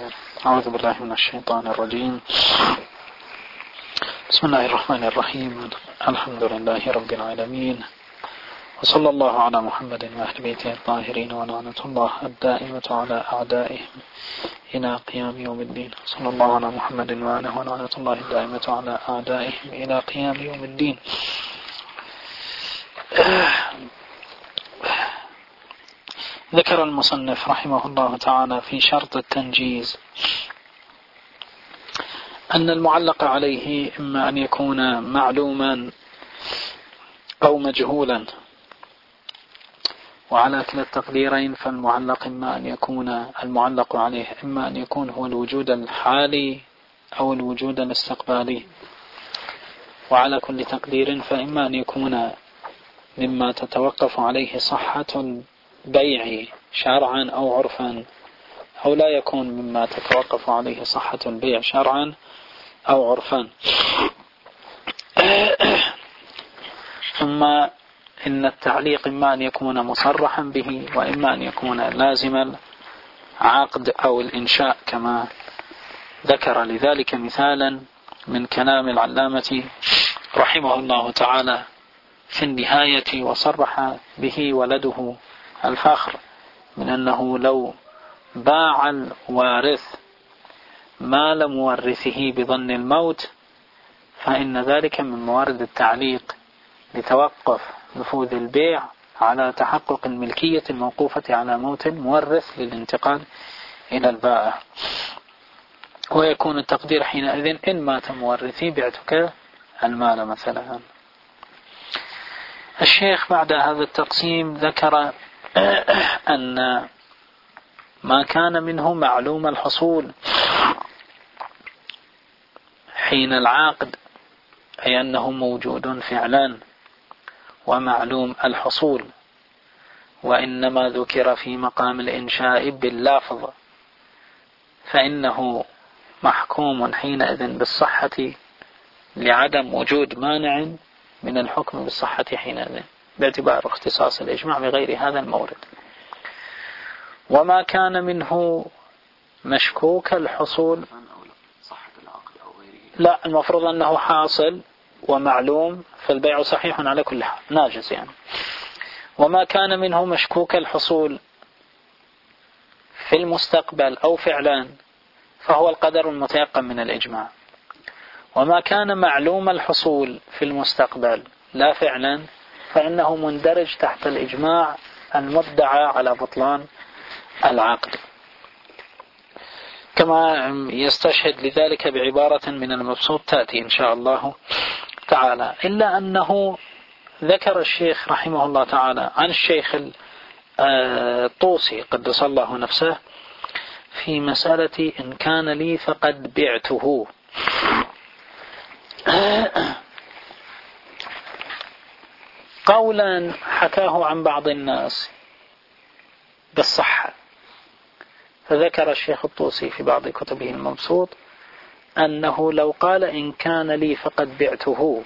أعوذ بالله من الشيطان الرجيم. بسم الله الرحمن الرحيم. الحمد لله رب العالمين، وصلى الله على محمد وأهل بيته الطاهرين، ولعنة الله الدائمة على أعدائهم إلى قيام يوم الدين. صلى الله على محمد وآله، ولعنة الله الدائمة على أعدائهم إلى قيام يوم الدين. ذكر المصنف رحمه الله تعالى في شرط التنجيز أن المعلق عليه إما أن يكون معلوما أو مجهولا، وعلى كلا التقديرين فالمعلق إما أن يكون المعلق عليه إما أن يكون هو الوجود الحالي أو الوجود الاستقبالي، وعلى كل تقدير فإما أن يكون مما تتوقف عليه صحة البيع شرعا أو عرفا، أو لا يكون مما تتوقف عليه صحة البيع شرعا أو عرفا. ثم إن التعليق إما أن يكون مصرحا به، وإما أن يكون لازم العقد أو الإنشاء، كما ذكر لذلك مثالا من كلام العلامة رحمه الله تعالى في النهاية، وصرح به ولده الفخر من أنه لو باع الوارث مال مورثه بظن الموت فإن ذلك من موارد التعليق لتوقف نفوذ البيع على تحقق الملكية الموقوفة على موت المورث للانتقال إلى البائع، ويكون التقدير حينئذ إن مات مورثي بعتك المال مثلا. الشيخ بعد هذا التقسيم ذكر أن ما كان منه معلوم الحصول حين العقد، أي أنه موجود فعلا ومعلوم الحصول، وإنما ذكر في مقام الإنشاء باللفظ، فإنه محكوم حينئذ بالصحة لعدم وجود مانع من الحكم بالصحة حينئذ باعتبار اختصاص الإجماع بغير هذا المورد. وما كان منه مشكوك الحصول، لا، المفروض أنه حاصل ومعلوم فالبيع صحيح على كل حال، ناجز يعني. وما كان منه مشكوك الحصول في المستقبل أو فعلا فهو القدر المتيقن من الإجماع. وما كان معلوم الحصول في المستقبل لا فعلا فإنه مندرج تحت الإجماع المدعى على بطلان العقد، كما يستشهد لذلك بعبارة من المبسوط تأتي إن شاء الله تعالى. إلا أنه ذكر الشيخ رحمه الله تعالى عن الشيخ الطوسي قدس الله نفسه في مسألة إن كان لي فقد بعته، قولا حكاه عن بعض الناس بالصحة. فذكر الشيخ الطوسي في بعض كتبه المبسوط أنه لو قال إن كان لي فقد بعته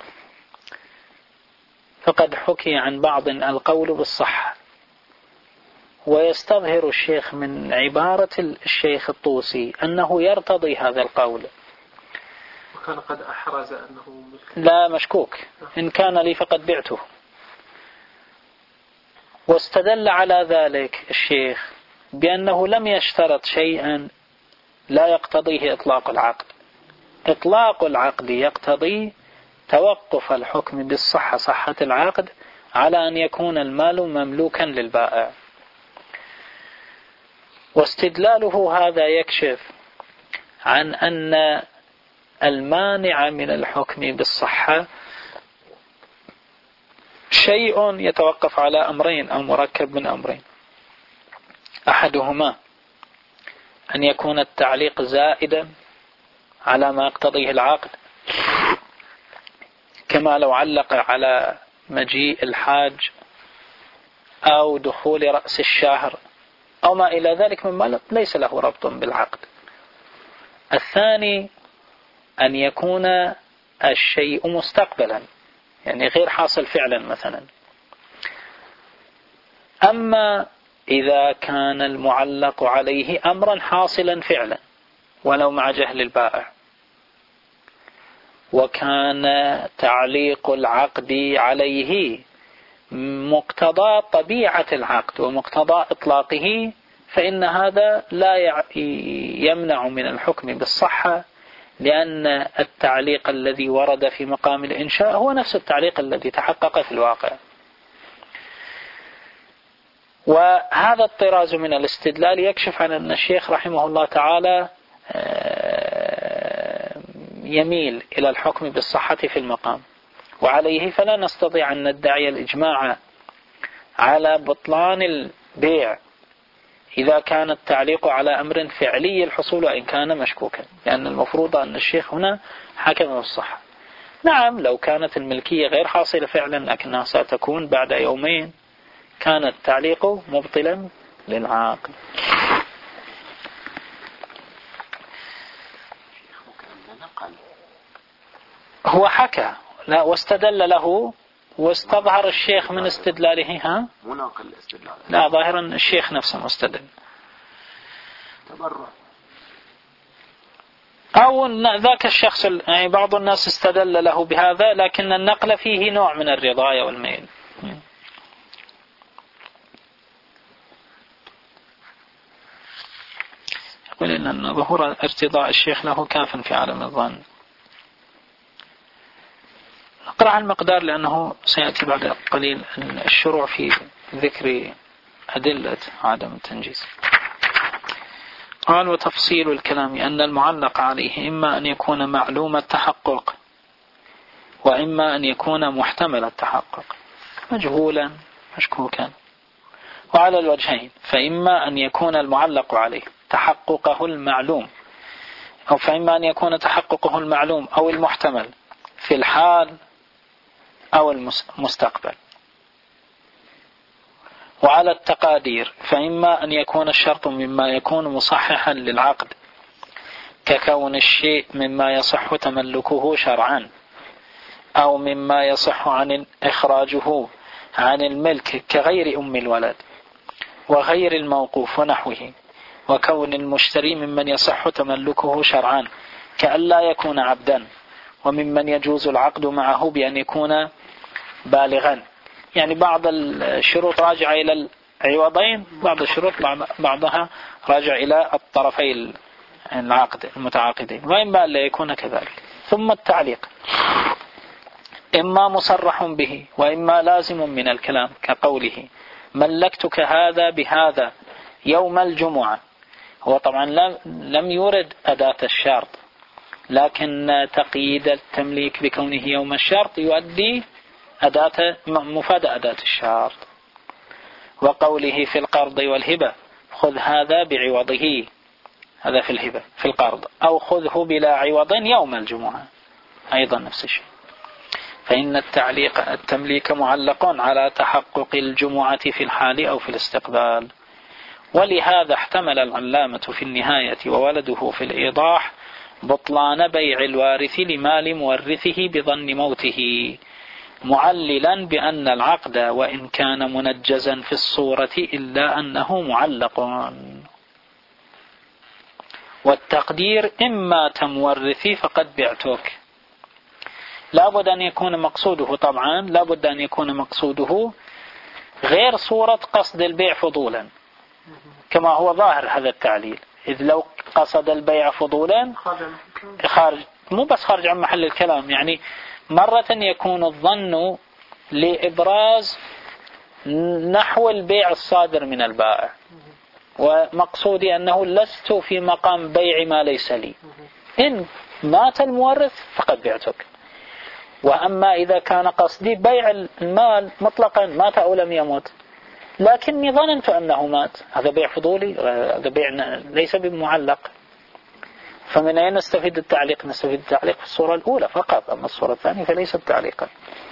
فقد حكي عن بعض القول بالصحة، ويستظهر الشيخ من عبارة الشيخ الطوسي أنه يرتضي هذا القول، وكان قد أحرز أنه لا مشكوك إن كان لي فقد بعته. واستدل على ذلك الشيخ بأنه لم يشترط شيئا لا يقتضيه إطلاق العقد. إطلاق العقد يقتضي توقف الحكم بالصحة، صحة العقد، على أن يكون المال مملوكا للبائع. واستدلاله هذا يكشف عن أن المانع من الحكم بالصحة شيء يتوقف على أمرين أو مركب من أمرين. أحدهما أن يكون التعليق زائدا على ما يقتضيه العقد، كما لو علق على مجيء الحاج أو دخول رأس الشهر أو ما إلى ذلك مما ليس له ربط بالعقد. الثاني أن يكون الشيء مستقبلا، يعني غير حاصل فعلا مثلا. أما إذا كان المعلق عليه أمرا حاصلا فعلا، ولو مع جهل البائع، وكان تعليق العقد عليه مقتضى طبيعة العقد ومقتضى إطلاقه، فإن هذا لا يمنع من الحكم بالصحة، لأن التعليق الذي ورد في مقام الإنشاء هو نفس التعليق الذي تحقق في الواقع. وهذا الطراز من الاستدلال يكشف عن أن الشيخ رحمه الله تعالى يميل إلى الحكم بالصحة في المقام، وعليه فلا نستطيع أن ندعي الإجماع على بطلان البيع إذا كان التعليق على أمر فعلي الحصول وإن كان مشكوكا، لأن المفروض أن الشيخ هنا حكم بالصحة. نعم لو كانت الملكية غير حاصلة فعلا لكنها ستكون بعد يومين، كان التعليق مبطلا للعاقد. هو حكى لا واستدل له واستظهر الشيخ من استدلاله. ها مو ناقل الاستدلال، لا ظاهرا الشيخ نفسه مستدل، تبرع أو ذاك الشخص يعني بعض الناس استدل له بهذا، لكن النقل فيه نوع من الرضاية والميل. يقول إن ظهور ارتضاء الشيخ له كاف في عالم الظن. نقرأ عن المقدار لأنه سيأتي بعد قليل الشروع في ذكر أدلة عدم التنجيز. قال: وتفصيل الكلام أن المعلق عليه إما أن يكون معلوم التحقق وإما أن يكون محتمل التحقق، مجهولا مشكوكا، وعلى الوجهين، فإما أن يكون المعلق عليه تحققه المعلوم، أو فإما أن يكون تحققه المعلوم أو المحتمل في الحال أو المستقبل. وعلى التقادير، فإما أن يكون الشرط مما يكون مصححا للعقد ككون الشيء مما يصح تملكه شرعا، أو مما يصح عن إخراجه عن الملك كغير أم الولد وغير الموقوف ونحوه، وكون المشتري ممن يصح تملكه شرعا كأن لا يكون عبدا، وممن يجوز العقد معه بأن يكون بالغا. يعني بعض الشروط راجعة إلى العوضين، بعض الشروط بعضها راجع إلى الطرفي العقد المتعاقدين، وإما لا يكون كذلك. ثم التعليق إما مصرح به وإما لازم من الكلام، كقوله ملكتك هذا بهذا يوم الجمعة. هو طبعا لم يورد أداة الشرط، لكن تقييد التمليك بكونه يوم الشرط يؤدي مفادة أداة الشرط. وقوله في القرض والهبة خذ هذا بعوضه، هذا في الهبة في القرض، أو خذه بلا عوض يوم الجمعة، أيضا نفس الشيء. فإن التمليك معلق على تحقق الجمعة في الحال أو في الاستقبال. ولهذا احتمل العلامة في النهاية وولده في الإيضاح بطلان بيع الوارث لمال مورثه بظن موته، معللا بأن العقد وإن كان منجزا في الصورة إلا أنه معلق. والتقدير إما تمورثي فقد بعتك، لابد أن يكون مقصوده، طبعا لابد أن يكون مقصوده غير صورة قصد البيع فضولا كما هو ظاهر هذا التعليل. إذ لو قصد البيع فضولا خارج، مو بس خارج عن محل الكلام، يعني مرة يكون الظن لإبراز نحو البيع الصادر من البائع، ومقصودي أنه لست في مقام بيع ما ليس لي، إن مات المورث فقد بعتك. وأما إذا كان قصدي بيع المال مطلقا، مات أو لم يمت لكني ظننت أنه مات، هذا بيع فضولي، هذا بيع ليس بمعلق. فمن أين نستفيد التعليق؟ نستفيد التعليق في الصورة الأولى فقط، أما الصورة الثانية فليست تعليقا.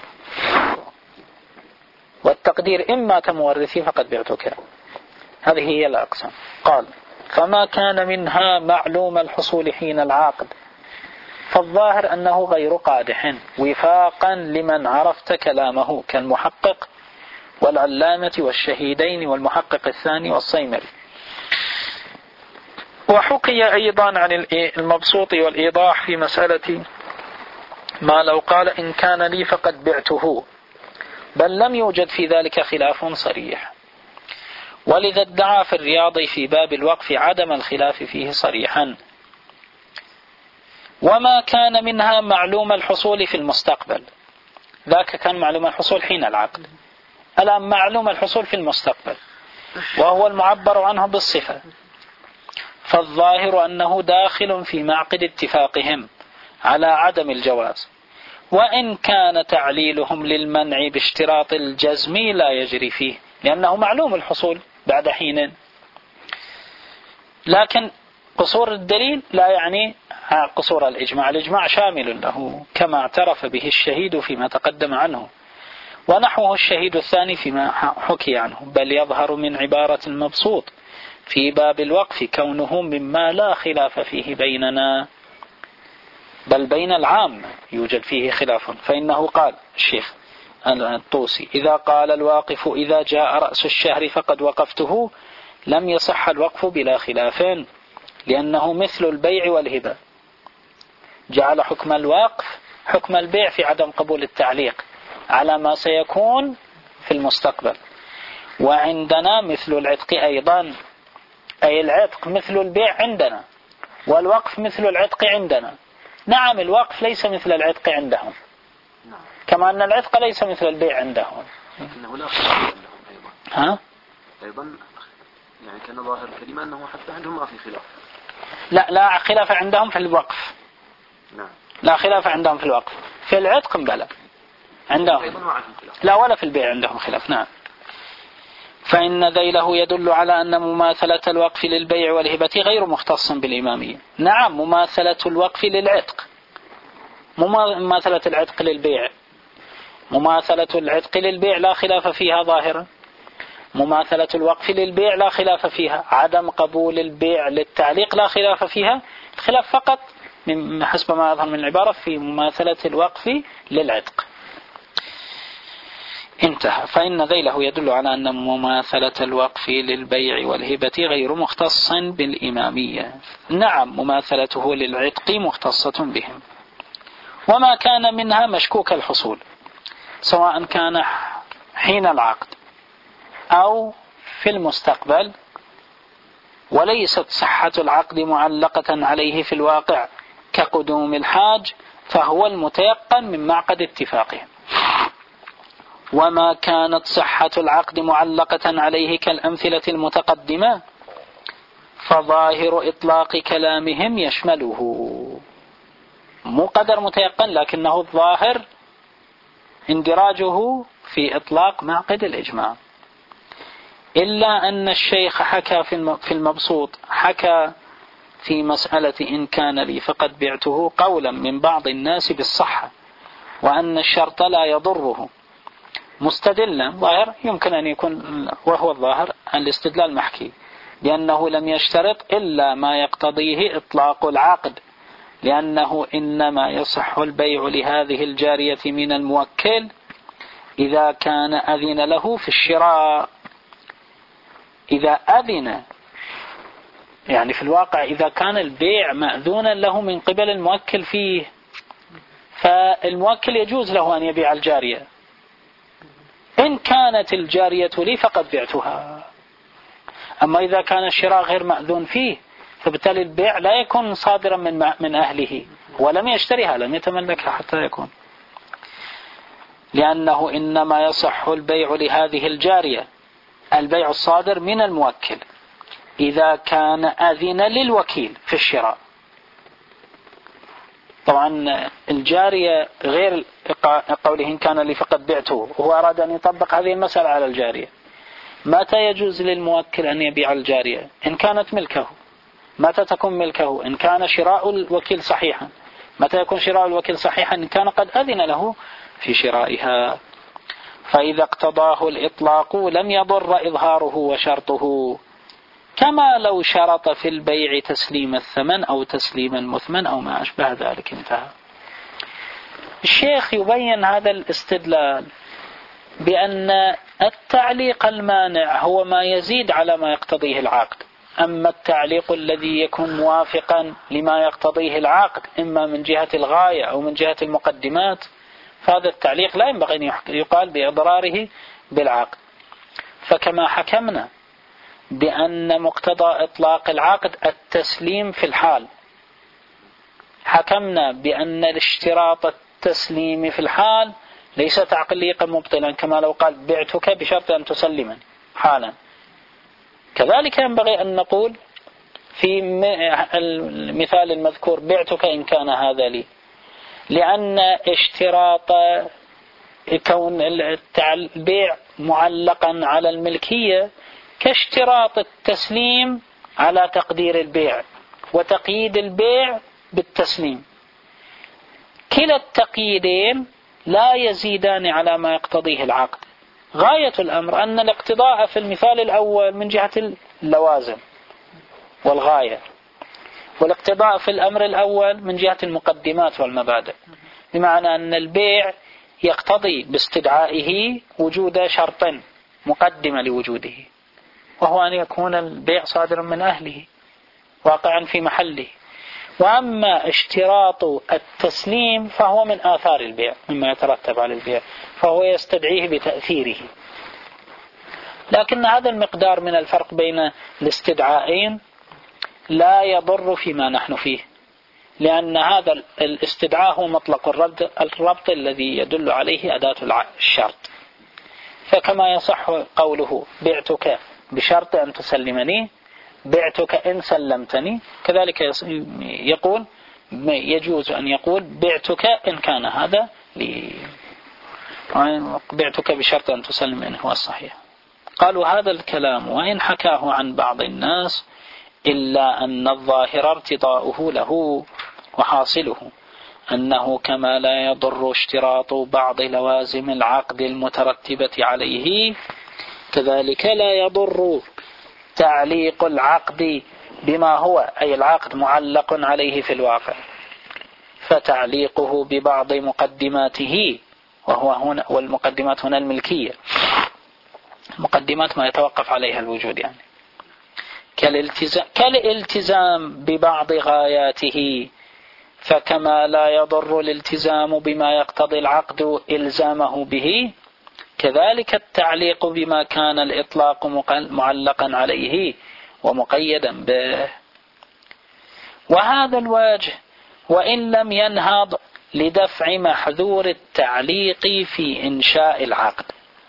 والتقدير إما كمورثي فقد بعتك، هذه هي الأقسام. قال: فما كان منها معلوم الحصول حين العقد فالظاهر أنه غير قادح وفاقا لمن عرفت كلامه كالمحقق والعلامة والشهيدين والمحقق الثاني والصيمري. وحكي أيضا عن المبسوط والإيضاح في مسألة ما لو قال إن كان لي فقد بعته، بل لم يوجد في ذلك خلاف صريح، ولذا ادعى في الرياض في باب الوقف عدم الخلاف فيه صريحا. وما كان منها معلوم الحصول في المستقبل، ذاك كان معلوم الحصول حين العقد، الآن معلوم الحصول في المستقبل وهو المعبر عنه بالصفة، فالظاهر أنه داخل في معقد اتفاقهم على عدم الجواز، وإن كان تعليلهم للمنع باشتراط الجزم لا يجري فيه، لأنه معلوم الحصول بعد حين. لكن قصور الدليل لا يعني قصور الإجماع، الإجماع شامل له كما اعترف به الشهيد فيما تقدم عنه، ونحوه الشهيد الثاني فيما حكي عنه، بل يظهر من عبارة المبسوط في باب الوقف كونه مما لا خلاف فيه بيننا، بل بين العام يوجد فيه خلاف. فإنه قال الشيخ الطوسي إذا قال الواقف إذا جاء رأس الشهر فقد وقفته لم يصح الوقف بلا خلاف، لأنه مثل البيع والهبة، جعل حكم الوقف حكم البيع في عدم قبول التعليق على ما سيكون في المستقبل. وعندنا مثل العتق أيضا، أي العتق مثل البيع عندنا، والوقف مثل العتق عندنا. نعم الوقف ليس مثل العتق عندهم، كما أن العتق ليس مثل البيع عندهم. إنه لا خلاف عندهم أيضا يعني كان ظاهر الكلمة أنه حتى عندهم ما في خلاف. لا خلاف عندهم في الوقف. نعم. لا خلاف عندهم في الوقف، في العتق بلى عندهم، لا ولا في البيع عندهم خلاف. نعم. فإن ذيله يدل على أن مماثلة الوقف للبيع والهبة غير مختص بالإمامية. نعم مماثلة الوقف للعتق، مماثلة العتق للبيع، مماثلة العتق للبيع لا خلاف فيها ظاهرا، مماثلة الوقف للبيع لا خلاف فيها، عدم قبول البيع للتعليق لا خلاف فيها، الخلاف فقط من حسب ما يظهر من العبارة في مماثلة الوقف للعتق. انتهى. فإن ذيله يدل على أن مماثلة الوقف للبيع والهبة غير مختص بالإمامية. نعم مماثلته للعتق مختصة بهم. وما كان منها مشكوك الحصول، سواء كان حين العقد أو في المستقبل، وليست صحة العقد معلقة عليه في الواقع كقدوم الحاج، فهو المتيقن من معقد اتفاقهم. وما كانت صحة العقد معلقة عليه كالأمثلة المتقدمة، فظاهر إطلاق كلامهم يشمله، مو قدر متيقن لكنه الظاهر اندراجه في إطلاق معقد الإجماع. إلا أن الشيخ حكى في المبسوط، حكى في مسألة إن كان لي فقد بعته قولا من بعض الناس بالصحة، وأن الشرط لا يضره، مستدلا ظاهر يمكن أن يكون، وهو الظاهر الاستدلال محكي، لأنه لم يشترط إلا ما يقتضيه إطلاق العقد، لأنه إنما يصح البيع لهذه الجارية من الموكل إذا كان أذن له في الشراء. إذا أذن يعني في الواقع إذا كان البيع مأذونا له من قبل الموكل فيه، فالموكل يجوز له أن يبيع الجارية. إن كانت الجارية لي فقد بعتها. أما إذا كان الشراء غير مأذون فيه، فبالتالي البيع لا يكون صادرا من أهله، ولم يشتريها، لم يتملكها حتى يكون، لأنه إنما يصح البيع لهذه الجارية البيع الصادر من الموكل إذا كان أذن للوكيل في الشراء. طبعا الجارية غير قوله إن كان لي فقد بعته، هو أراد أن يطبق هذه المسألة على الجارية. متى يجوز للموكل أن يبيع الجارية؟ إن كانت ملكه. متى تكون ملكه؟ إن كان شراء الوكيل صحيحا. متى يكون شراء الوكيل صحيحا؟ إن كان قد أذن له في شرائها. فإذا اقتضاه الإطلاق لم يضر إظهاره وشرطه، كما لو شرط في البيع تسليم الثمن أو تسليم المثمن أو ما أشبه ذلك. انتهى. الشيخ يبين هذا الاستدلال بأن التعليق المانع هو ما يزيد على ما يقتضيه العقد، أما التعليق الذي يكون موافقا لما يقتضيه العقد إما من جهة الغاية أو من جهة المقدمات، فهذا التعليق لا ينبغي أن يقال بإضراره بالعقد. فكما حكمنا بأن مقتضى إطلاق العقد التسليم في الحال، حكمنا بأن الاشتراط التسليم في الحال ليس تعليقا مبطلا، كما لو قال بعتك بشرط أن تسلمني حالا. كذلك ينبغي أن نقول في المثال المذكور بعتك إن كان هذا لي، لأن اشتراط كون البيع معلقا على الملكية كاشتراط التسليم على تقدير البيع وتقييد البيع بالتسليم. كلا التقييدين لا يزيدان على ما يقتضيه العقد. غاية الأمر أن الاقتضاء في المثال الأول من جهة اللوازم والغاية، والاقتضاء في الأمر الأول من جهة المقدمات والمبادئ، بمعنى أن البيع يقتضي باستدعائه وجود شرط مقدمة لوجوده، وهو أن يكون البيع صادرا من أهله واقعا في محله. وأما اشتراط التسليم فهو من آثار البيع، مما يترتب على البيع، فهو يستدعيه بتأثيره. لكن هذا المقدار من الفرق بين الاستدعائين لا يضر فيما نحن فيه، لأن هذا الاستدعاء هو مطلق الربط الذي يدل عليه أداة الشرط. فكما يصح قوله بعتك بشرط أن تسلمني، بعتك إن سلمتني، كذلك يقول يجوز أن يقول بعتك إن كان هذا لي، بعتك بشرط أن تسلمني هو الصحيح. قالوا هذا الكلام وإن حكاه عن بعض الناس إلا أن الظاهر ارتضاؤه له، وحاصله أنه كما لا يضر اشتراط بعض لوازم العقد المترتبة عليه، كذلك لا يضر تعليق العقد بما هو أي العقد معلق عليه في الواقع، فتعليقه ببعض مقدماته، وهو هنا والمقدمات هنا الملكية، مقدمات ما يتوقف عليها الوجود، يعني كالالتزام ببعض غاياته، فكما لا يضر الالتزام بما يقتضي العقد إلزامه به، كذلك التعليق بما كان الإطلاق معلقا عليه ومقيدا به. وهذا الواجه وإن لم ينهض لدفع محذور التعليق في إنشاء العقد.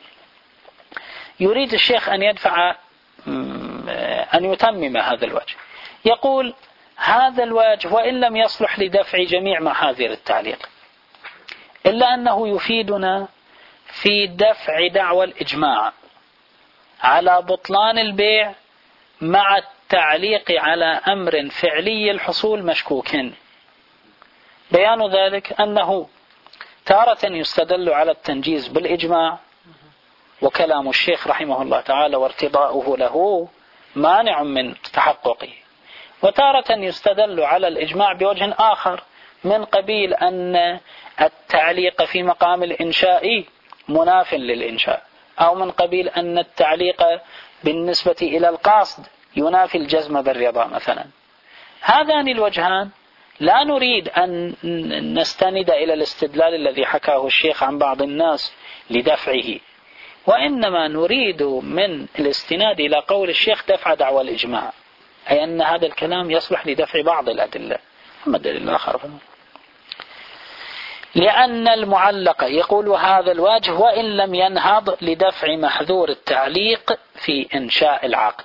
يريد الشيخ أن يدفع أن يتمم هذا الوجه، يقول هذا الواجه وإن لم يصلح لدفع جميع محاذير التعليق، إلا أنه يفيدنا في دفع دعوى الإجماع على بطلان البيع مع التعليق على أمر فعلي الحصول مشكوك. بيان ذلك أنه تارة يستدل على التنجيز بالإجماع، وكلام الشيخ رحمه الله تعالى وارتضاؤه له مانع من تحققه، وتارة يستدل على الإجماع بوجه آخر من قبيل أن التعليق في مقام الإنشاء مناف للإنشاء، أو من قبيل أن التعليق بالنسبة إلى القاصد ينافي الجزم بالرضا مثلا. هذان الوجهان لا نريد أن نستند إلى الاستدلال الذي حكاه الشيخ عن بعض الناس لدفعه، وإنما نريد من الاستناد إلى قول الشيخ دفع دعوى الإجماع، أي أن هذا الكلام يصلح لدفع بعض الأدلة. أما الدليل الآخر لأن المعلق يقول هذا الواجه وإن لم ينهض لدفع محذور التعليق في إنشاء العقد.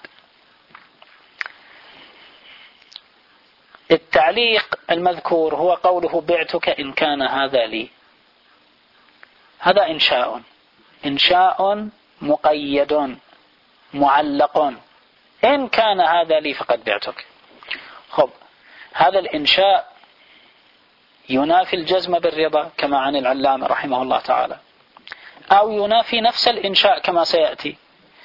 التعليق المذكور هو قوله بعتك إن كان هذا لي، هذا إنشاء مقيد معلق، إن كان هذا لي فقد بعتك. خب، هذا الإنشاء ينافي الجزم بالرضا كما عن العلامة رحمه الله تعالى، أو ينافي نفس الإنشاء كما سيأتي.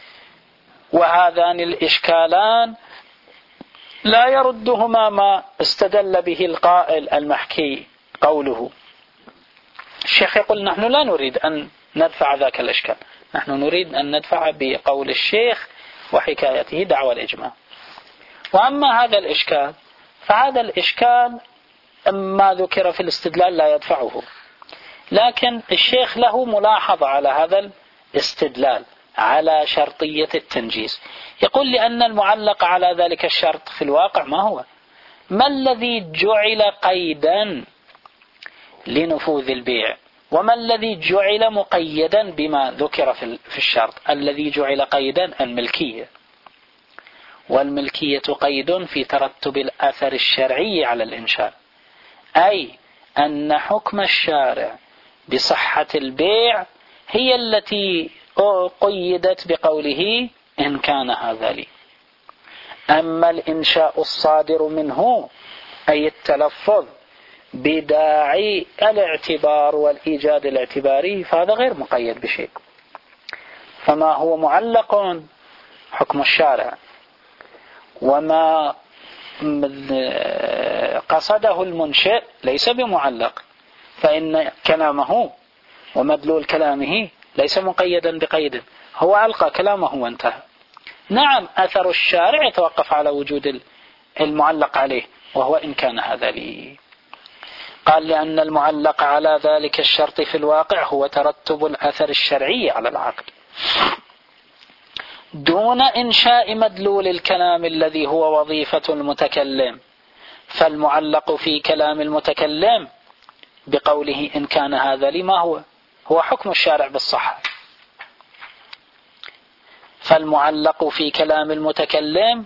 وهذان الإشكالان لا يردهما ما استدل به القائل المحكي قوله. الشيخ يقول نحن لا نريد أن ندفع ذاك الإشكال، نحن نريد أن ندفع بقول الشيخ وحكايته دعوى الإجماع. وأما هذا الإشكال فهذا الإشكال ما ذكر في الاستدلال لا يدفعه، لكن الشيخ له ملاحظة على هذا الاستدلال على شرطية التنجيز. يقول لأن المعلق على ذلك الشرط في الواقع ما هو؟ ما الذي جعل قيدا لنفوذ البيع، وما الذي جعل مقيدا بما ذكر في الشرط؟ الذي جعل قيدا الملكية، والملكية قيد في ترتب الأثر الشرعي على الإنشاء، أي أن حكم الشارع بصحة البيع هي التي قيدت بقوله إن كان هذا لي. أما الإنشاء الصادر منه أي التلفظ بداعي الاعتبار والإيجاد الاعتباري فهذا غير مقيد بشيء. فما هو معلق حكم الشارع، وما قصده المنشئ ليس بمعلق، فإن كلامه ومدلول كلامه ليس مقيدا بقيد، هو ألقى كلامه وانتهى. نعم أثر الشارع يتوقف على وجود المعلق عليه، وهو إن كان هذا لي. قال لأن المعلق على ذلك الشرط في الواقع هو ترتب الأثر الشرعي على العقد دون إنشاء مدلول الكلام الذي هو وظيفة المتكلم. فالمعلق في كلام المتكلم بقوله إن كان هذا لي ما هو حكم الشارع بالصحة. فالمعلق في كلام المتكلم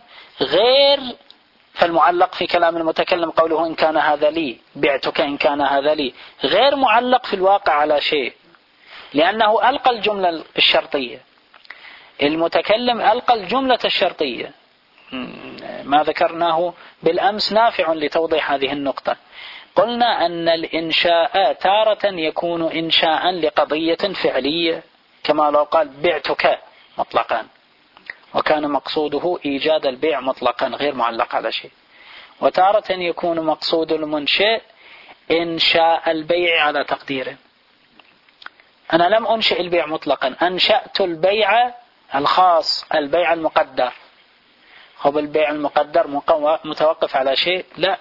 فالمعلق في كلام المتكلم قوله إن كان هذا لي، بعتك إن كان هذا لي، غير معلق في الواقع على شيء، لأنه ألقى الجملة الشرطية. المتكلم ألقى الجملة الشرطية، ما ذكرناه بالأمس نافع لتوضيح هذه النقطة. قلنا أن الإنشاء تارة يكون إنشاء لقضية فعلية، كما لو قال بعتك مطلقا وكان مقصوده إيجاد البيع مطلقا غير معلق على شيء، وتارة يكون مقصود المنشئ إنشاء البيع على تقديره. أنا لم أنشئ البيع مطلقا، أنشأت البيع الخاص، البيع المقدر. هو البيع المقدر متوقف على شيء؟ لا،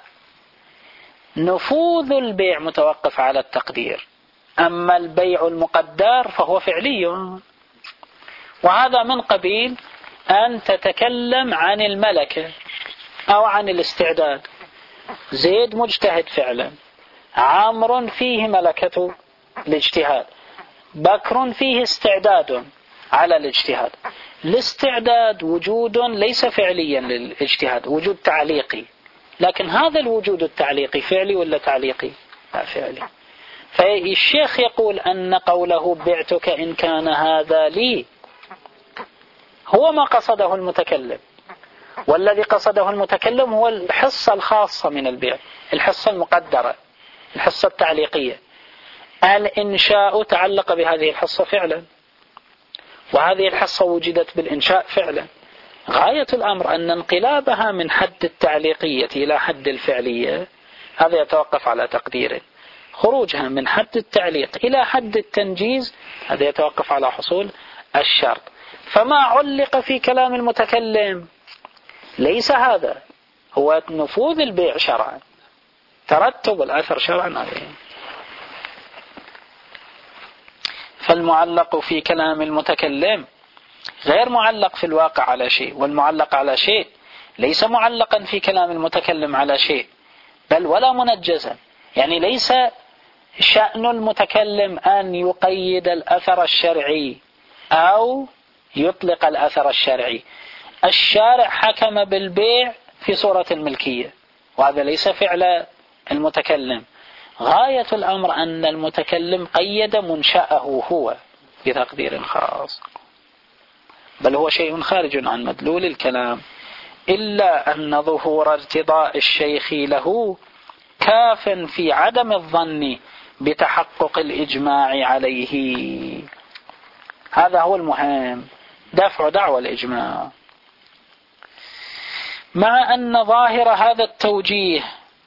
نفوذ البيع متوقف على التقدير، أما البيع المقدر فهو فعلي. وهذا من قبيل أن تتكلم عن الملكة أو عن الاستعداد. زيد مجتهد فعلا، عمرو فيه ملكة الاجتهاد، بكر فيه استعداد على الاجتهاد. الاستعداد وجود ليس فعليا للاجتهاد، وجود تعليقي، لكن هذا الوجود التعليقي فعلي ولا تعليقي؟ لا، فعلي. فالشيخ يقول أن قوله بعتك إن كان هذا لي هو ما قصده المتكلم، والذي قصده المتكلم هو الحصة الخاصة من البيع، الحصة المقدرة، الحصة التعليقية. الإنشاء تعلق بهذه الحصة فعلا، وهذه الحصة وجدت بالإنشاء فعلا. غاية الأمر أن انقلابها من حد التعليقية إلى حد الفعلية هذا يتوقف على تقديره. خروجها من حد التعليق إلى حد التنجيز هذا يتوقف على حصول الشرط. فما علق في كلام المتكلم ليس هذا، هو نفوذ البيع شرعا، ترتب الأثر شرعا عليه. فالمعلق في كلام المتكلم غير معلق في الواقع على شيء، والمعلق على شيء ليس معلقا في كلام المتكلم على شيء، بل ولا منجزا. يعني ليس شأن المتكلم أن يقيد الأثر الشرعي أو يطلق الأثر الشرعي. الشارع حكم بالبيع في صورة الملكية، وهذا ليس فعل المتكلم. غاية الأمر أن المتكلم قيد منشأه هو بتقدير خاص، بل هو شيء خارج عن مدلول الكلام، إلا أن ظهور ارتضاء الشيخ له كاف في عدم الظن بتحقق الإجماع عليه. هذا هو المهم، دفع دعوى الإجماع. مع أن ظاهر هذا التوجيه،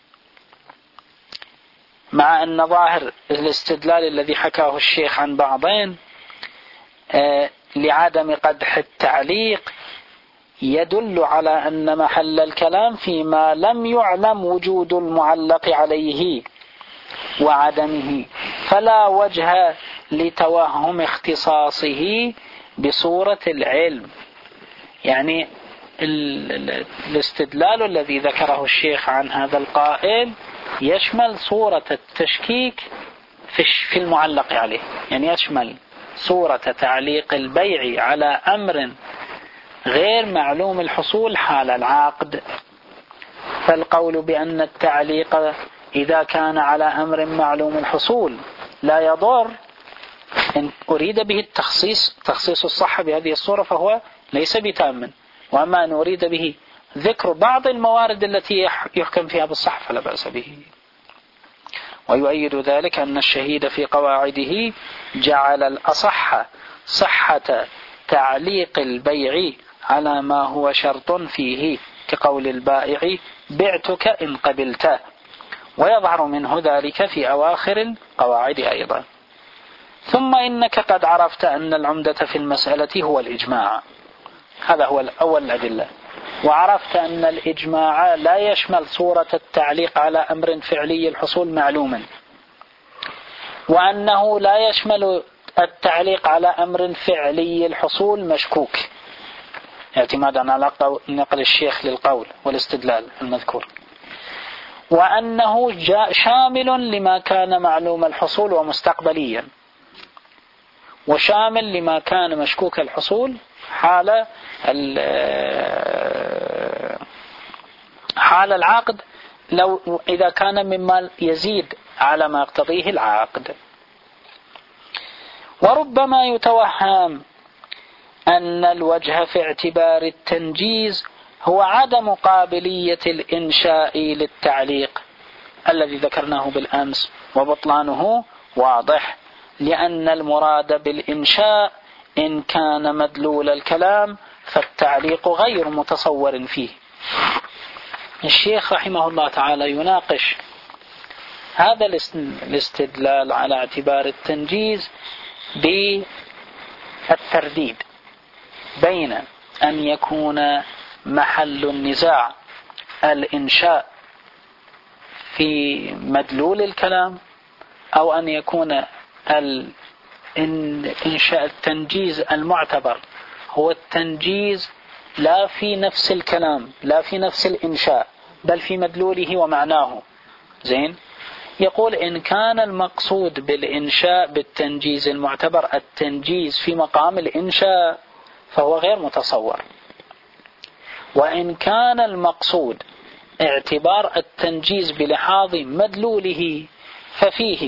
مع أن ظاهر الاستدلال الذي حكاه الشيخ عن بعضين لعدم قدح التعليق يدل على أن محل الكلام فيما لم يعلم وجود المعلق عليه وعدمه، فلا وجه لتوهم اختصاصه بصورة العلم. يعني الاستدلال الذي ذكره الشيخ عن هذا القائل يشمل صورة التشكيك في المعلق عليه، يعني يشمل صورة تعليق البيع على أمر غير معلوم الحصول حال العقد. فالقول بأن التعليق إذا كان على أمر معلوم الحصول لا يضر، إن أريد به تخصيص الصحة بهذه الصورة فهو ليس بتام، وأما أن أريد به ذكر بعض الموارد التي يحكم فيها بالصحة فلا بأس به. ويؤيد ذلك أن الشهيد في قواعده جعل الأصح صحة تعليق البيع على ما هو شرط فيه، كقول البائع بعتك إن قبلت، ويظهر منه ذلك في أواخر القواعد أيضا. ثم إنك قد عرفت أن العمدة في المسألة هو الإجماع، هذا هو أول الأدلة، وعرفت أن الإجماع لا يشمل صورة التعليق على أمر فعلي الحصول معلوما، وأنه لا يشمل التعليق على أمر فعلي الحصول مشكوك، اعتمادا على نقل الشيخ للقول والاستدلال المذكور، وأنه شامل لما كان معلوم الحصول ومستقبليا، وشامل لما كان مشكوك الحصول حال العقد، لو إذا كان مما يزيد على ما يقتضيه العقد. وربما يتوهم أن الوجه في اعتبار التنجيز هو عدم قابلية الإنشاء للتعليق الذي ذكرناه بالأمس، وبطلانه واضح، لأن المراد بالإنشاء إن كان مدلول الكلام فالتعليق غير متصور فيه. الشيخ رحمه الله تعالى يناقش هذا الاستدلال على اعتبار التنجيز بالترديد بين أن يكون محل النزاع الإنشاء في مدلول الكلام، أو أن يكون الإنشاء التنجيز المعتبر هو التنجيز لا في نفس الكلام، لا في نفس الإنشاء، بل في مدلوله ومعناه. زين، يقول إن كان المقصود بالإنشاء بالتنجيز المعتبر التنجيز في مقام الإنشاء فهو غير متصور، وإن كان المقصود اعتبار التنجيز بلحاظ مدلوله ففيه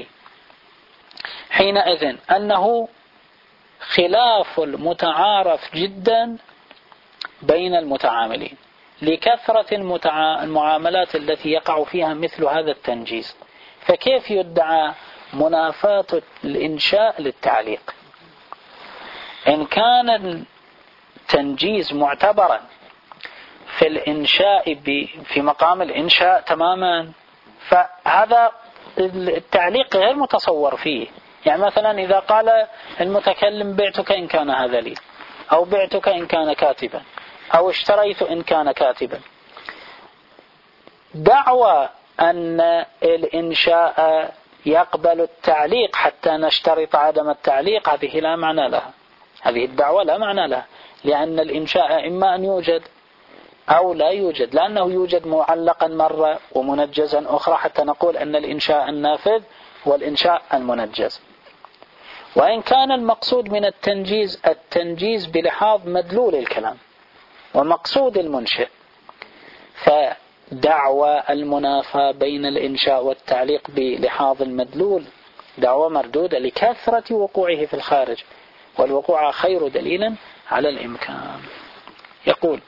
حينئذ أنه خلاف المتعارف جدا بين المتعاملين لكثرة المعاملات التي يقع فيها مثل هذا التنجيز. فكيف يدعى منافاة الإنشاء للتعليق؟ إن كان التنجيز معتبرا في الإنشاء في مقام الإنشاء تماما، فهذا التعليق غير متصور فيه. يعني مثلا إذا قال المتكلم بعتك إن كان هذا لي، أو بعتك إن كان كاتبا، أو اشتريت إن كان كاتبا، دعوى أن الإنشاء يقبل التعليق حتى نشترط عدم التعليق، هذه لا معنى لها، هذه الدعوة لا معنى لها، لأن الإنشاء إما أن يوجد أو لا يوجد، لأنه يوجد معلقا مرة ومنجزا أخرى حتى نقول أن الإنشاء النافذ هو الإنشاء المنجز. وإن كان المقصود من التنجيز بلحاظ مدلول الكلام ومقصود المنشئ، فدعوى المنافاة بين الإنشاء والتعليق بلحاظ المدلول دعوة مردودة لكثرة وقوعه في الخارج، والوقوع خير دليل على الإمكان. يقول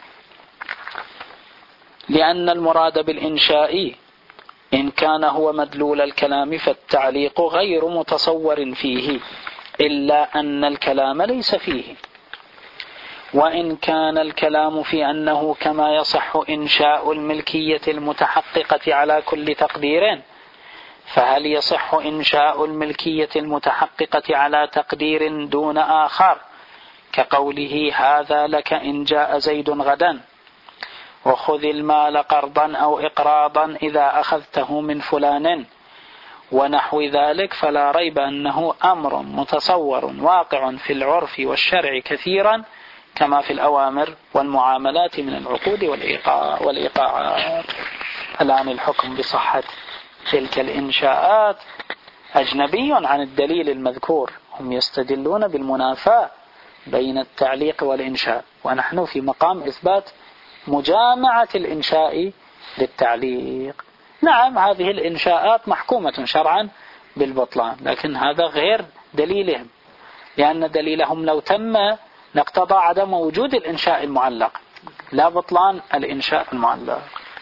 لأن المراد بالإنشاء إن كان هو مدلول الكلام فالتعليق غير متصور فيه، إلا أن الكلام ليس فيه. وإن كان الكلام في أنه كما يصح إنشاء الملكية المتحققة على كل تقدير، فهل يصح إنشاء الملكية المتحققة على تقدير دون آخر كقوله هذا لك إن جاء زيد غدا، وخذ المال قرضا أو إقراضا إذا أخذته من فلان، ونحو ذلك، فلا ريب أنه أمر متصور واقع في العرف والشرع كثيرا، كما في الأوامر والمعاملات من العقود والإيقاعات. الآن الحكم بصحة تلك الإنشاءات أجنبي عن الدليل المذكور، هم يستدلون بالمنافاة بين التعليق والإنشاء، ونحن في مقام إثبات مجامعة الإنشاء للتعليق. نعم هذه الإنشاءات محكومة شرعا بالبطلان، لكن هذا غير دليلهم، لأن دليلهم لو تم لاقتضى عدم وجود الإنشاء المعلق لا بطلان الإنشاء المعلق.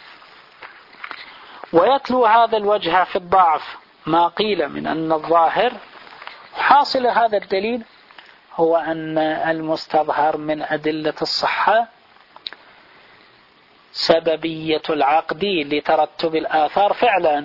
ويتلو هذا الوجه في الضعف ما قيل من أن الظاهر حاصل هذا الدليل هو أن المستظهر من أدلة الصحة سببية العقد لترتب الآثار فعلا،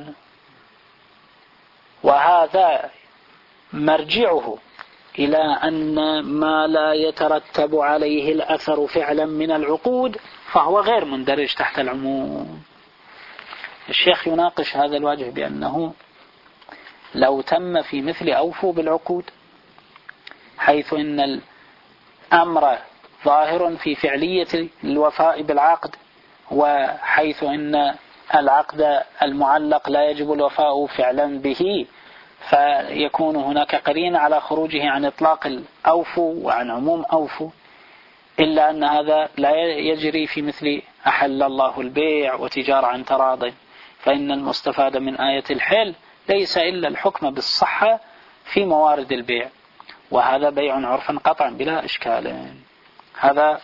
وهذا مرجعه إلى أن ما لا يترتب عليه الأثر فعلا من العقود فهو غير مندرج تحت العموم. الشيخ يناقش هذا الوجه بأنه لو تم في مثل أوفوا بالعقود، حيث إن الأمر ظاهر في فعلية الوفاء بالعقد، وحيث إن العقد المعلق لا يجب الوفاء فعلا به، فيكون هناك قرينة على خروجه عن إطلاق الأوفوا وعن عموم أوفوا، إلا أن هذا لا يجري في مثل أحل الله البيع وتجارة عن تراض، فإن المستفاد من آية الحل ليس إلا الحكم بالصحة في موارد البيع، وهذا بيع عرفا قطعا بلا إشكال. هذا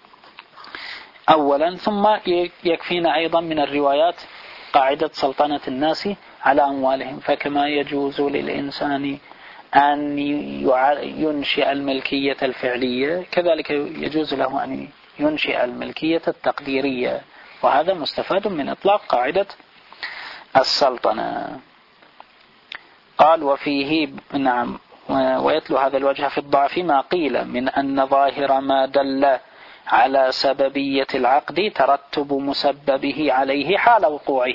أولا. ثم يكفينا أيضا من الروايات قاعدة سلطنة الناس على أموالهم، فكما يجوز للإنسان أن ينشئ الملكية الفعلية كذلك يجوز له أن ينشئ الملكية التقديرية، وهذا مستفاد من إطلاق قاعدة السلطنة. قال وفيه نعم ويتلو هذا الوجه في الضعف ما قيل من أن ظاهر ما دل على سببية العقد ترتب مسببه عليه حال وقوعه.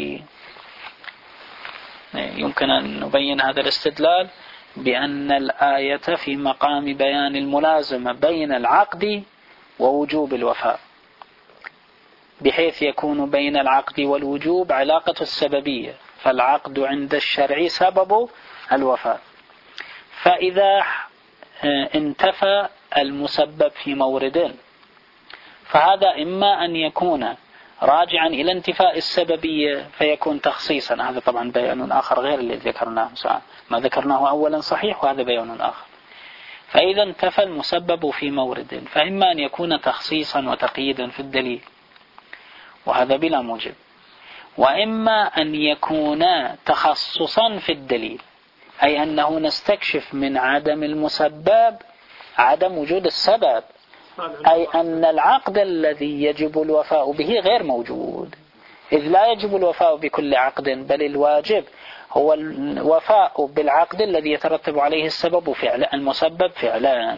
يمكن أن نبين هذا الاستدلال بأن الآية في مقام بيان الملازمة بين العقد ووجوب الوفاء، بحيث يكون بين العقد والوجوب علاقة السببية، فالعقد عند الشرع سبب الوفاء، فإذا انتفى المسبب في مورد فهذا إما أن يكون راجعا إلى انتفاء السببية فيكون تخصيصا، هذا طبعا بيان آخر غير اللي ذكرناه، ما ذكرناه أولا صحيح وهذا بيان آخر. فإذا انتفى المسبب في مورد فإما أن يكون تخصيصا وتقييدا في الدليل وهذا بلا موجب، وإما أن يكون تخصصا في الدليل، أي أنه نستكشف من عدم المسبب عدم وجود السبب، أي أن العقد الذي يجب الوفاء به غير موجود، إذ لا يجب الوفاء بكل عقد، بل الواجب هو الوفاء بالعقد الذي يترتب عليه السبب فعلا المسبب فعلا.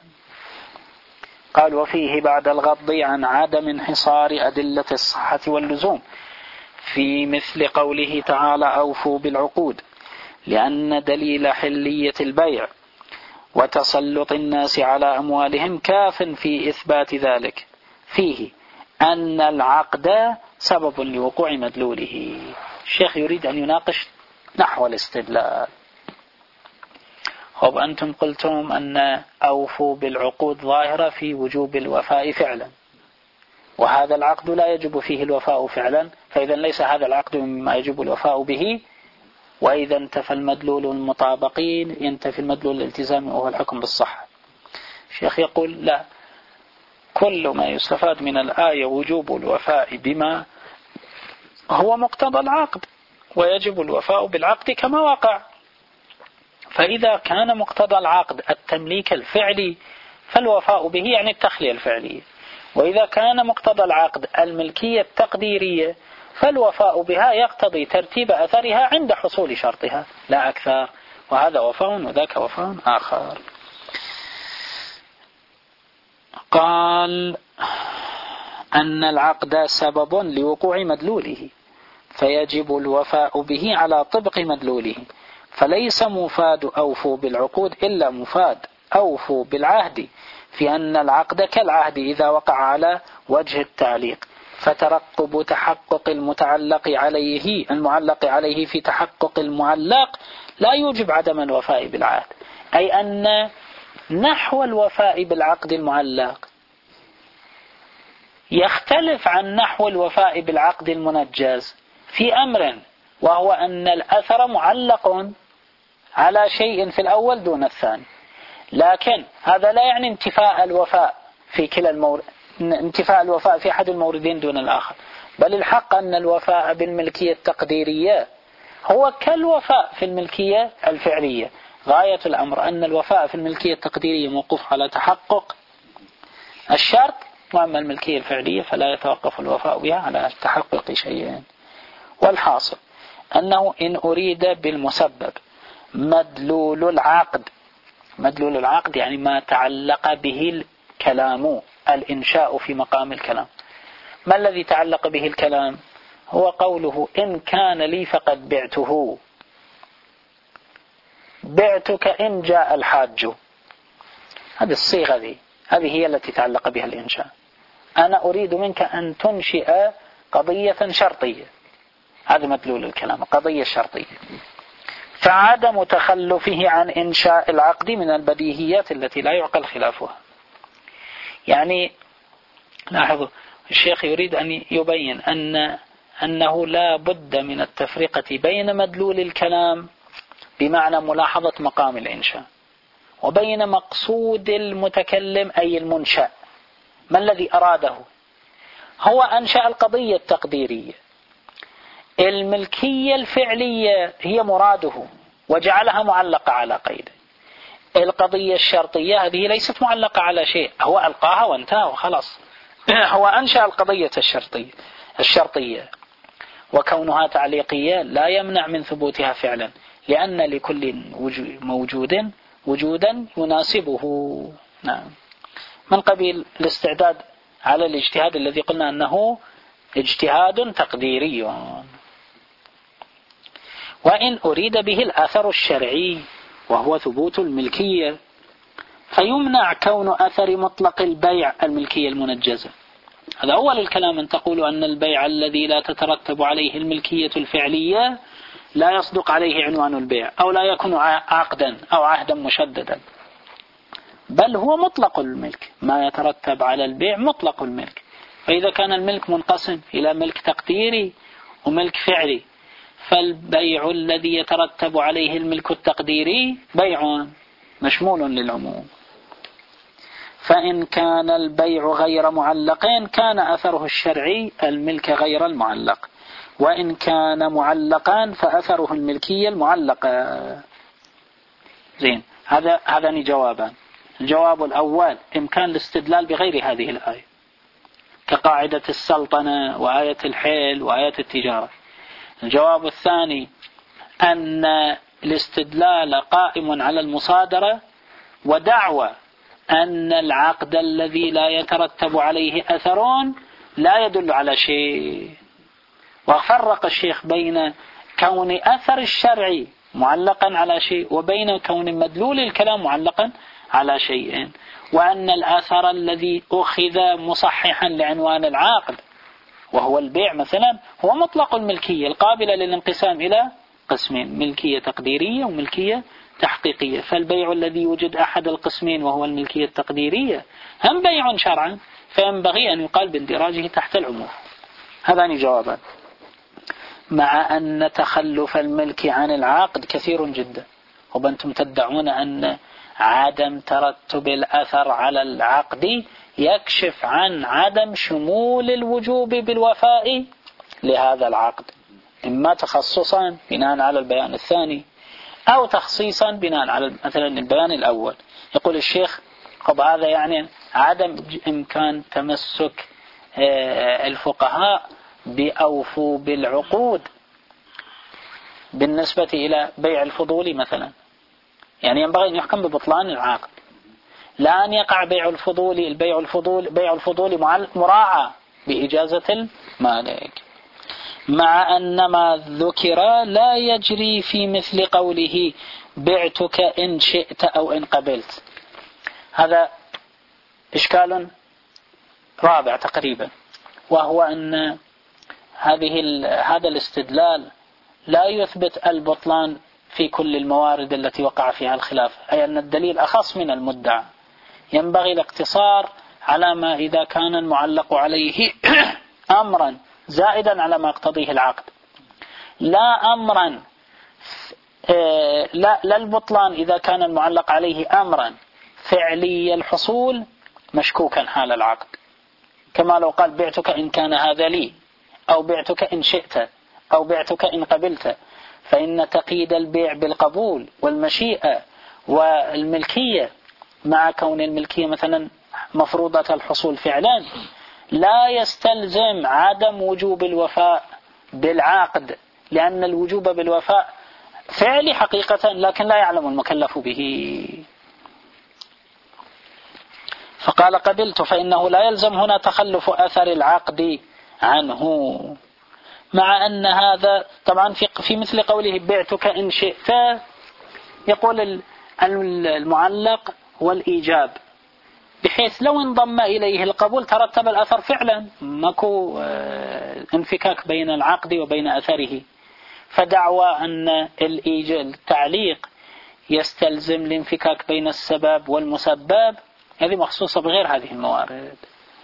قال وفيه بعد الغض عن عدم انحصار أدلة الصحة واللزوم في مثل قوله تعالى أوفوا بالعقود، لأن دليل حلية البيع وتسلط الناس على أموالهم كاف في إثبات ذلك فيه أن العقد سبب لوقوع مدلوله. الشيخ يريد أن يناقش نحو الاستدلال. طب أنتم قلتم أن أوفوا بالعقود ظاهرة في وجوب الوفاء فعلا، وهذا العقد لا يجب فيه الوفاء فعلا، فإذا ليس هذا العقد مما يجب الوفاء به، وإذا انتفى المدلول المطابقين ينتفي المدلول الالتزامي وهو الحكم بالصحة. الشيخ يقول لا، كل ما يستفاد من الآية وجوب الوفاء بما هو مقتضى العقد، ويجب الوفاء بالعقد كما وقع، فإذا كان مقتضى العقد التمليك الفعلي فالوفاء به يعني التخلية الفعلية، وإذا كان مقتضى العقد الملكية التقديرية فالوفاء بها يقتضي ترتيب أثرها عند حصول شرطها لا أكثر، وهذا وفاء وذاك وفاء آخر. قال أن العقد سبب لوقوع مدلوله فيجب الوفاء به على طبق مدلوله، فليس مفاد أوفوا بالعقود إلا مفاد أوفوا بالعهد، في أن العقد كالعهد إذا وقع على وجه التعليق، فترقب تحقق المعلق عليه في تحقق المعلق لا يوجب عدم الوفاء بالعهد، أي أن نحو الوفاء بالعقد المعلق يختلف عن نحو الوفاء بالعقد المنجز في أمر، وهو أن الأثر معلق على شيء في الأول دون الثاني، لكن هذا لا يعني انتفاء الوفاء في انتفاء الوفاء في أحد الموردين دون الآخر، بل الحق أن الوفاء بالملكية التقديرية هو كالوفاء في الملكية الفعلية. غاية الأمر أن الوفاء في الملكية التقديرية موقوف على تحقق الشرط، وأما الملكية الفعلية فلا يتوقف الوفاء بها على تحقق شيئين. والحاصل أنه إن أريد بالمسبب مدلول العقد يعني ما تعلق به الكلام، الإنشاء في مقام الكلام. ما الذي تعلق به الكلام؟ هو قوله إن كان لي فقد بعتك إن جاء الحاج. هذه الصيغة هذه هي التي تعلق بها الإنشاء. أنا أريد منك أن تنشئ قضية شرطية، هذا مدلول الكلام، قضية شرطية. فعدم تخلفه عن إنشاء العقد من البديهيات التي لا يعقل خلافها. يعني لاحظوا الشيخ يريد أن يبين أنه لا بد من التفرقة بين مدلول الكلام بمعنى ملاحظة مقام الإنشاء، وبين مقصود المتكلم أي المنشأ. ما الذي أراده؟ هو أنشأ القضية التقديرية، الملكية الفعلية هي مراده وجعلها معلقة على قيد. القضية الشرطية هذه ليست معلقة على شيء، هو ألقاها وانتهى وخلاص. هو أنشأ القضية الشرطية، وكونها تعليقية لا يمنع من ثبوتها فعلا، لأن لكل وجودا يناسبه. نعم. من قبيل الاستعداد على الاجتهاد الذي قلنا أنه اجتهاد تقديري. وإن أريد به الأثر الشرعي وهو ثبوت الملكية، فيمنع كون أثر مطلق البيع الملكية المنجزة. هذا أول الكلام، أن تقول أن البيع الذي لا تترتب عليه الملكية الفعلية لا يصدق عليه عنوان البيع، أو لا يكون عقدا أو عهدا مشددا، بل هو مطلق الملك. ما يترتب على البيع مطلق الملك. فإذا كان الملك منقسم إلى ملك تقديري وملك فعلي، فالبيع الذي يترتب عليه الملك التقديري بيع مشمول للعموم. فإن كان البيع غير معلق كان أثره الشرعي الملك غير المعلق، وإن كان معلقا فأثره الملكية المعلقة. زين، هذان جوابان. الجواب الأول إمكان الاستدلال بغير هذه الآية، كقاعدة السلطنة وآية الحيل وآية التجارة. الجواب الثاني أن الاستدلال قائم على المصادرة ودعوى أن العقد الذي لا يترتب عليه أثرون لا يدل على شيء. وفرق الشيخ بين كون أثر الشرعي معلقا على شيء وبين كون مدلول الكلام معلقا على شيء، وأن الأثر الذي أخذ مصححا لعنوان العقد وهو البيع مثلا هو مطلق الملكية القابلة للانقسام إلى قسمين، ملكية تقديرية وملكية تحقيقية. فالبيع الذي يوجد أحد القسمين وهو الملكية التقديرية هم بيع شرعا، فينبغي أن يقال باندراجه تحت العموم. هذان جوابان. مع أن تخلف الملك عن العقد كثير جدا، وأنتم تدعون أن عدم ترتب الأثر على العقد يكشف عن عدم شمول الوجوب بالوفاء لهذا العقد، إما تخصصا بناء على البيان الثاني أو تخصيصا بناء على مثلا البيان الأول. يقول الشيخ طب هذا يعني عدم إمكان تمسك الفقهاء بأوفوا بالعقود بالنسبة إلى بيع الفضول مثلا، يعني ينبغي أن يحكم ببطلان العقد. لا أن يقع بيع الفضول مراعى بإجازة المالك، مع أن ما ذكر لا يجري في مثل قوله بعتك إن شئت أو إن قبلت. هذا إشكال رابع تقريبا، وهو أن هذا الاستدلال لا يثبت البطلان في كل الموارد التي وقع فيها الخلاف، أي أن الدليل أخص من المدعى. ينبغي الاقتصار على ما إذا كان المعلق عليه أمرا زائدا على ما يقتضيه العقد، لا أمرا لا البطلان إذا كان المعلق عليه أمرا فعلي الحصول مشكوكا حال العقد، كما لو قال بعتك إن كان هذا لي، أو بعتك إن شئت، أو بعتك إن قبلت، فإن تقييد البيع بالقبول والمشيئة والملكية مع كون الملكية مثلا مفروضة الحصول فعلا لا يستلزم عدم وجوب الوفاء بالعقد، لأن الوجوب بالوفاء فعلي حقيقة لكن لا يعلم المكلف به. فقال قبلت، فإنه لا يلزم هنا تخلف أثر العقد عنه، مع أن هذا طبعا في مثل قوله بعتك إن شئت يقول المعلق والإيجاب، بحيث لو انضم إليه القبول ترتب الأثر فعلا، ماكو انفكاك بين العقد وبين أثره. فدعوى أن التعليق يستلزم الانفكاك بين السبب والمسبب هذه مخصوصة بغير هذه الموارد،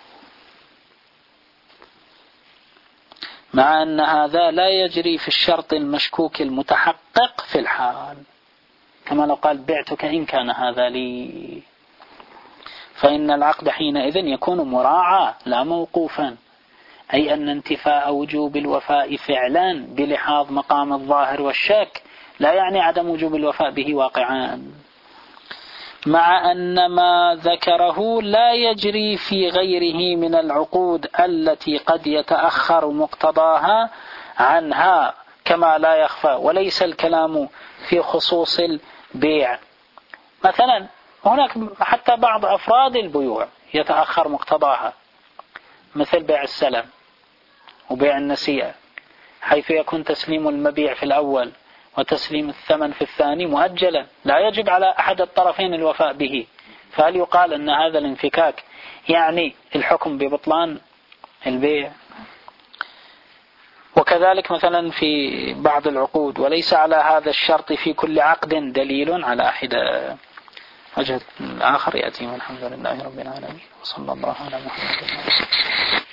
مع أن هذا لا يجري في الشرط المشكوك المتحقق في الحال، كما لو قال بعتك إن كان هذا لي، فإن العقد حينئذ يكون مراعى لا موقوفا، أي أن انتفاء وجوب الوفاء فعلا بلحاظ مقام الظاهر والشك لا يعني عدم وجوب الوفاء به واقعا، مع أن ما ذكره لا يجري في غيره من العقود التي قد يتأخر مقتضاها عنها كما لا يخفى، وليس الكلام في خصوص البيع. مثلا هناك حتى بعض أفراد البيوع يتأخر مقتضاها، مثل بيع السلم وبيع النسيئة، حيث يكون تسليم المبيع في الأول وتسليم الثمن في الثاني مؤجلا، لا يجب على أحد الطرفين الوفاء به، فهل يقال أن هذا الانفكاك يعني الحكم ببطلان البيع؟ وكذلك مثلا في بعض العقود، وليس على هذا الشرط في كل عقد دليل على حدة. وجه آخر يأتي، والحمد لله رب العالمين، وصلى الله على محمد.